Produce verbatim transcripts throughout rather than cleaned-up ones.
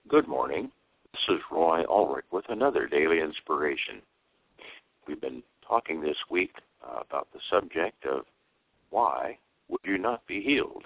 Good morning. This is Roy Ulrich with another Daily Inspiration. We've been talking this week uh, about the subject of why would you not be healed?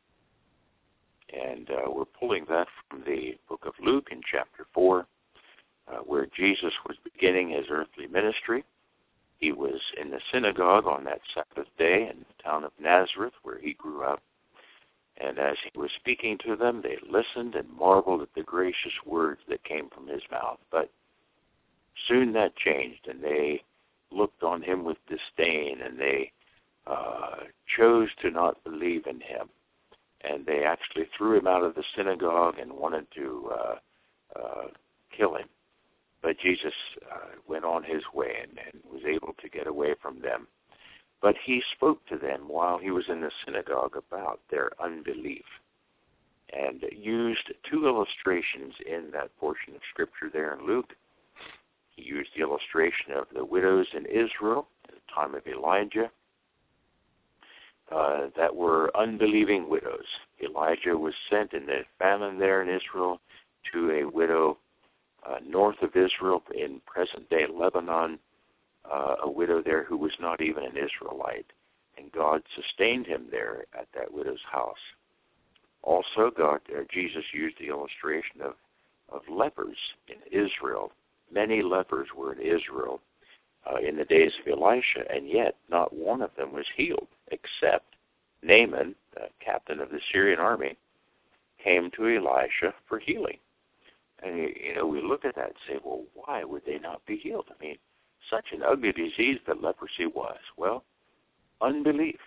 And uh, we're pulling that from the book of Luke in chapter four, uh, where Jesus was beginning his earthly ministry. He was in the synagogue on that Sabbath day in the town of Nazareth where he grew up. And as he was speaking to them, they listened and marveled at the gracious words that came from his mouth. But soon that changed, and they looked on him with disdain, and they uh, chose to not believe in him. And they actually threw him out of the synagogue and wanted to uh, uh, kill him. But Jesus uh, went on his way and, and was able to get away from them. But he spoke to them while he was in the synagogue about their unbelief and used two illustrations in that portion of Scripture there in Luke. He used the illustration of the widows in Israel at the time of Elijah uh, that were unbelieving widows. Elijah was sent in the famine there in Israel to a widow uh, north of Israel in present-day Lebanon, Uh, a widow there who was not even an Israelite, and God sustained him there at that widow's house. Also, God, uh, Jesus used the illustration of, of lepers in Israel. Many lepers were in Israel uh, in the days of Elisha, and yet not one of them was healed, except Naaman, the captain of the Syrian army, came to Elisha for healing. And, you know, we look at that and say, well, why would they not be healed? I mean, such an ugly disease that leprosy was. Well, unbelief.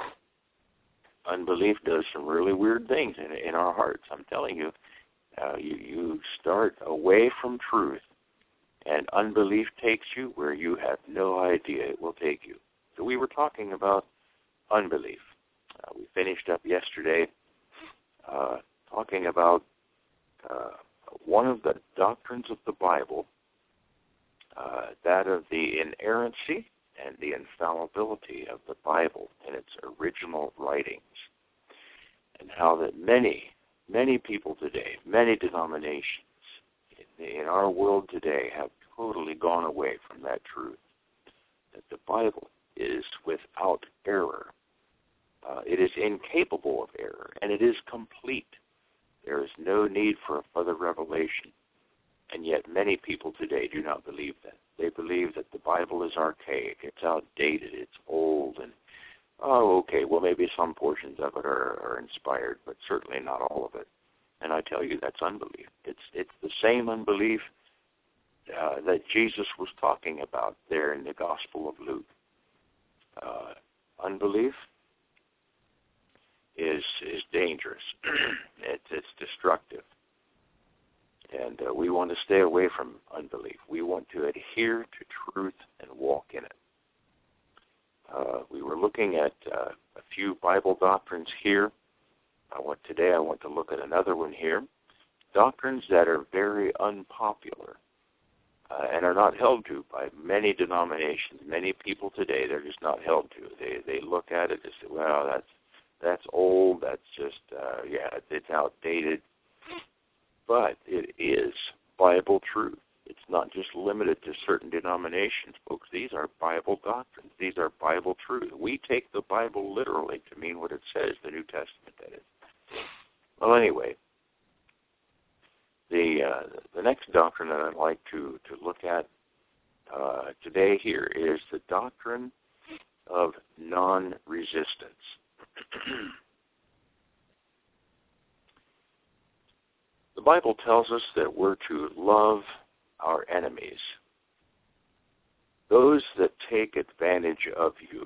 Unbelief does some really weird things in, in our hearts. I'm telling you, uh, you, you start away from truth, and unbelief takes you where you have no idea it will take you. So we were talking about unbelief. Uh, we finished up yesterday uh, talking about uh, one of the doctrines of the Bible, Uh, that of the inerrancy and the infallibility of the Bible in its original writings, and how that many, many people today, many denominations in, in our world today have totally gone away from that truth, that the Bible is without error. Uh, it is incapable of error, and it is complete. There is no need for a further revelation. And yet many people today do not believe that. They believe that the Bible is archaic, it's outdated, it's old, and, oh, okay, well, maybe some portions of it are, are inspired, but certainly not all of it. And I tell you, that's unbelief. It's it's the same unbelief uh, that Jesus was talking about there in the Gospel of Luke. Uh, unbelief is is dangerous. it's, it's destructive. And uh, we want to stay away from unbelief. We want to adhere to truth and walk in it. Uh, we were looking at uh, a few Bible doctrines here. I want today I want to look at another one here. Doctrines that are very unpopular uh, and are not held to by many denominations. Many people today, they're just not held to. They they look at it and say, well, that's that's old. That's just uh, yeah, it's outdated. But it is Bible truth. It's not just limited to certain denominations, folks. These are Bible doctrines. These are Bible truth. We take the Bible literally to mean what it says, the New Testament, that is. Well, anyway, the uh, the next doctrine that I'd like to, to look at uh, today here is the doctrine of non-resistance. The Bible tells us that we're to love our enemies, those that take advantage of you.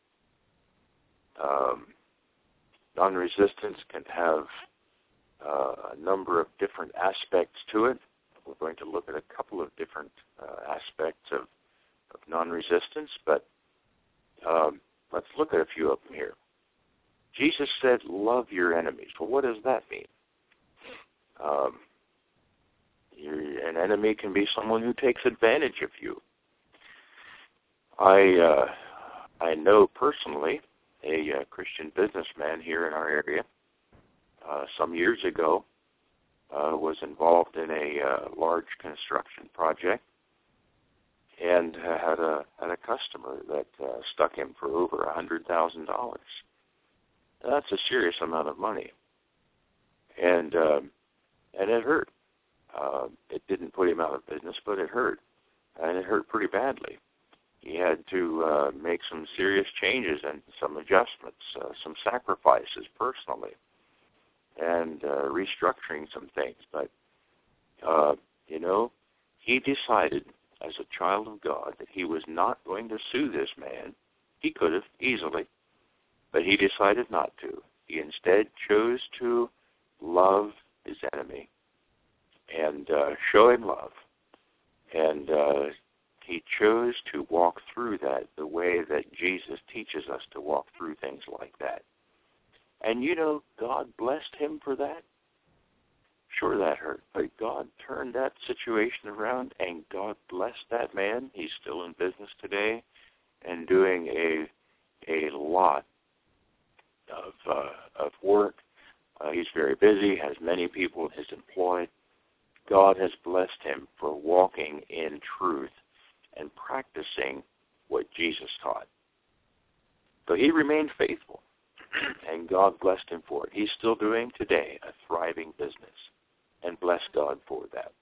Um, non-resistance can have uh, a number of different aspects to it. We're going to look at a couple of different uh, aspects of, of non-resistance, but um, let's look at a few of them here. Jesus said, love your enemies. Well, what does that mean? Um, an enemy can be someone who takes advantage of you. I uh, I know personally a uh, Christian businessman here in our area uh, some years ago uh, was involved in a uh, large construction project and uh, had a had a customer that uh, stuck him for over a hundred thousand dollars. That's a serious amount of money, and um, and it hurt. Uh, it didn't put him out of business, but it hurt, and it hurt pretty badly. He had to uh, make some serious changes and some adjustments, uh, some sacrifices personally, and uh, restructuring some things. But, uh, you know, he decided as a child of God that he was not going to sue this man. He could have easily, but he decided not to. He instead chose to love his enemy and uh, show him love. And uh, he chose to walk through that the way that Jesus teaches us to walk through things like that. And, you know, God blessed him for that. Sure, that hurt, but God turned that situation around, and God blessed that man. He's still in business today and doing a a lot of uh, of work. Uh, he's very busy, has many people in his employ. God has blessed him for walking in truth and practicing what Jesus taught. So he remained faithful, and God blessed him for it. He's still doing today a thriving business, and bless God for that.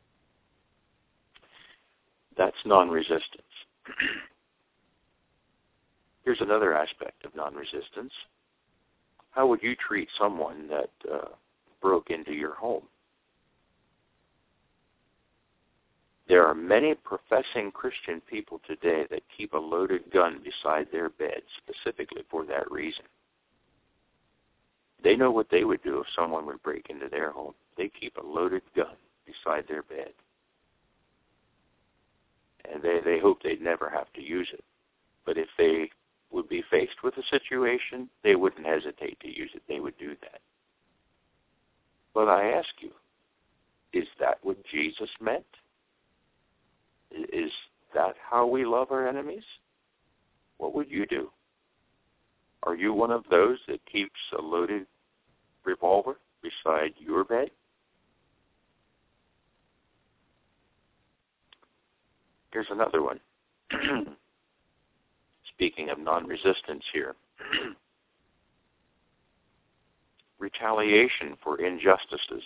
That's non-resistance. Here's another aspect of non-resistance. How would you treat someone that uh, broke into your home? There are many professing Christian people today that keep a loaded gun beside their bed specifically for that reason. They know what they would do if someone would break into their home. They keep a loaded gun beside their bed. And they, they hope they'd never have to use it. But if they would be faced with a situation, they wouldn't hesitate to use it. They would do that. But I ask you, is that what Jesus meant? Is that how we love our enemies? What would you do? Are you one of those that keeps a loaded revolver beside your bed? Here's another one. Speaking of non-resistance here. Retaliation for injustices.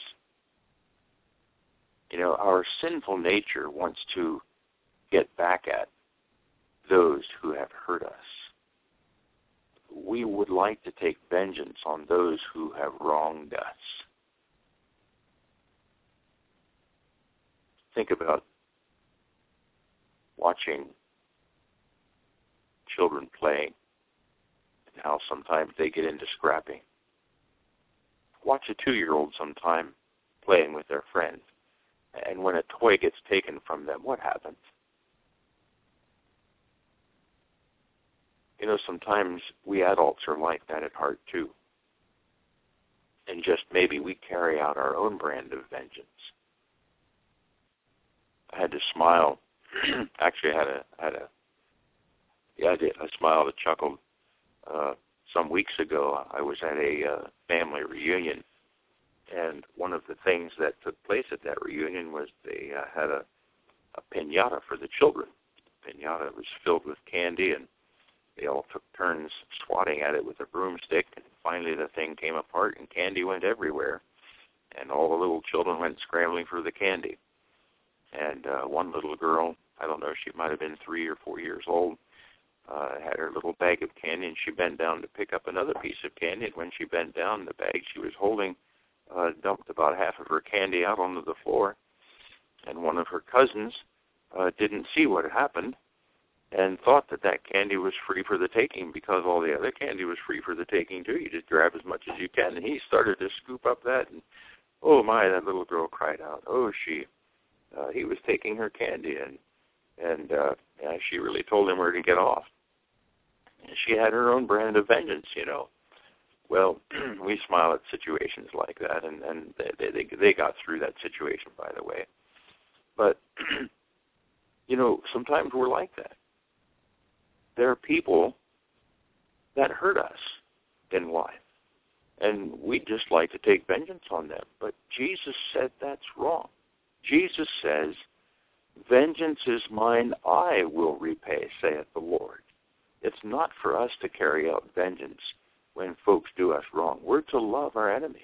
You know, our sinful nature wants to get back at those who have hurt us. We would like to take vengeance on those who have wronged us. Think about watching children playing and how sometimes they get into scrapping. Watch a two-year-old sometime playing with their friends, and when a toy gets taken from them, what happens? You know, sometimes we adults are like that at heart too. And just maybe we carry out our own brand of vengeance. I had to smile. Actually, I had a, had a, yeah, I did. I smiled and chuckled. Uh, some weeks ago, I was at a uh, family reunion, and one of the things that took place at that reunion was they uh, had a, a piñata for the children. The piñata was filled with candy, and they all took turns swatting at it with a broomstick, and finally the thing came apart and candy went everywhere, and all the little children went scrambling for the candy. And uh, one little girl, I don't know, she might have been three or four years old, uh, had her little bag of candy, and she bent down to pick up another piece of candy, and when she bent down, the bag she was holding uh, dumped about half of her candy out onto the floor, and one of her cousins uh, didn't see what had happened, and thought that that candy was free for the taking because all the other candy was free for the taking too. You just grab as much as you can. And he started to scoop up that, and oh my, that little girl cried out. Oh, she, uh, he was taking her candy, and and uh, yeah, she really told him where to get off. And she had her own brand of vengeance, you know. Well, we smile at situations like that, and, and they, they they got through that situation, by the way. But, you know, sometimes we're like that. There are people that hurt us in life. And we just like to take vengeance on them. But Jesus said that's wrong. Jesus says, vengeance is mine, I will repay, saith the Lord. It's not for us to carry out vengeance when folks do us wrong. We're to love our enemies.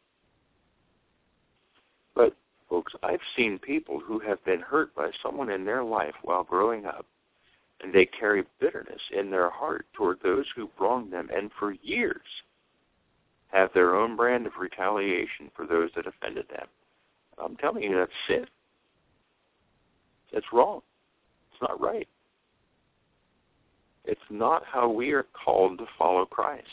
But, folks, I've seen people who have been hurt by someone in their life while growing up, and they carry bitterness in their heart toward those who wronged them, and for years have their own brand of retaliation for those that offended them. I'm telling you, that's sin. It's wrong. It's not right. It's not how we are called to follow Christ.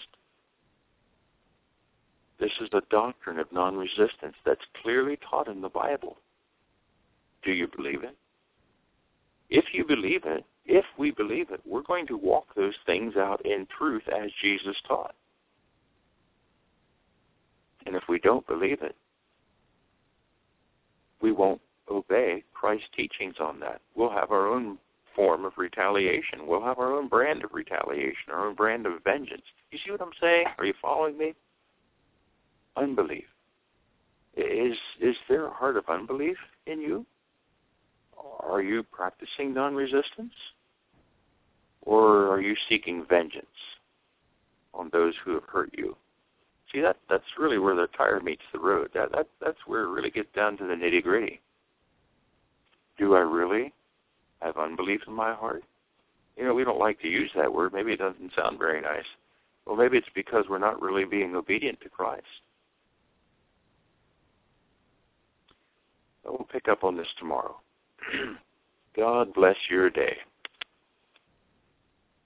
This is the doctrine of non-resistance that's clearly taught in the Bible. Do you believe it? If you believe it, if we believe it, we're going to walk those things out in truth as Jesus taught. And if we don't believe it, we won't obey Christ's teachings on that. We'll have our own form of retaliation. We'll have our own brand of retaliation, our own brand of vengeance. You see what I'm saying? Are you following me? Unbelief. Is, is there a heart of unbelief in you? Are you practicing non-resistance? Or are you seeking vengeance on those who have hurt you? See, that that's really where the tire meets the road. That, that That's where it really gets down to the nitty-gritty. Do I really have unbelief in my heart? You know, we don't like to use that word. Maybe it doesn't sound very nice. Well, maybe it's because we're not really being obedient to Christ. But we'll pick up on this tomorrow. God bless your day.